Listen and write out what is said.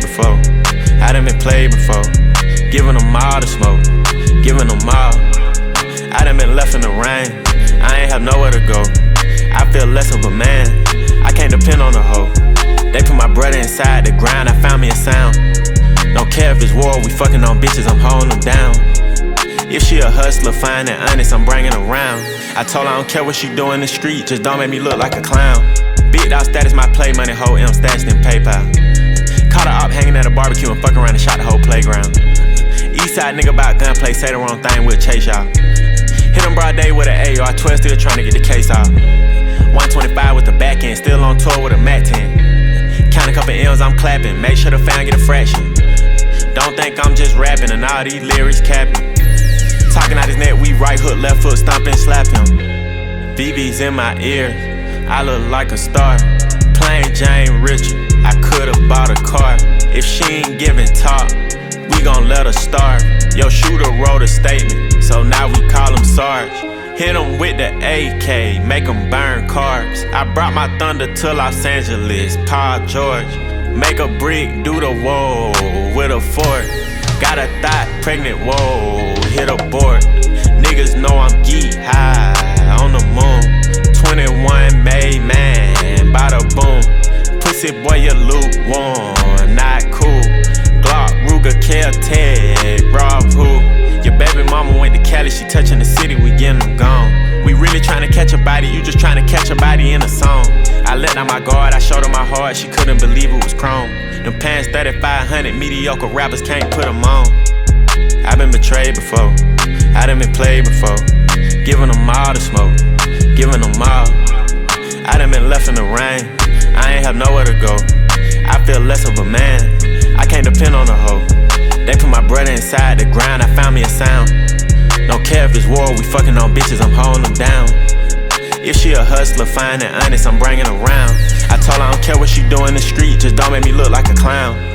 before. I done been played before. Giving them all the smoke, giving them all. I done been left in the rain, I ain't have nowhere to go. I feel less of a man, I can't depend on a hoe. They put my brother inside the ground, I found me a sound. Don't care if it's war, we fucking on bitches, I'm holding them down. If she a hustler, fine and honest, I'm bringing her around. I told her I don't care what she do in the street, just don't make me look like a clown. Big dog status, my play money, whole M stashed in PayPal. Caught her up hanging at a barbecue and fuck around and shot the whole playground. Eastside nigga about gunplay, say the wrong thing, we'll chase y'all. Hit him broad day with an AR, 12 still trying to get the case off. 125 with the back end, still on tour with a Mac 10. Count a couple L's, I'm clapping, make sure the fan get a fraction. Don't think I'm just rapping and all these lyrics capping. Talking out his neck, we right hook, left foot, stomp and slap him. VV's in my ear, I look like a star. Plain Jane Richard, I could've bought a car. If she ain't giving talk, we gon' let her starve. Yo, shooter wrote a statement, so now we call him Sarge. Hit him with the AK, make him burn carbs. I brought my thunder to Los Angeles, Paul George. Make a brick, do the whoa with a fork. Got a thought, pregnant, whoa, hit a board. Niggas know I'm geek high on the moon. 21 made man, bada boom. Pussy boy, you lukewarm, not cool. Glock, Ruger, Kel-Tec, Rob who? Your baby mama went to Cali, she touching the city, we getting them gone. We really tryna catch a body, you just tryna catch a body in a song. I let down my guard, I showed her my heart, she couldn't believe it was chrome. Them pants 3500, mediocre rappers can't put them on. I been betrayed before, I done been played before. Giving them all the smoke, giving them all. I done been left in the rain, I ain't have nowhere to go. I feel less of a man, I can't depend on a hoe. They put my brother inside the ground, I found me a sound. Don't care if it's war, we fucking on bitches, I'm holding them down. If she a hustler, fine and honest, I'm bringing her around. I told her I don't care what she do in the street, just don't make me look like a clown.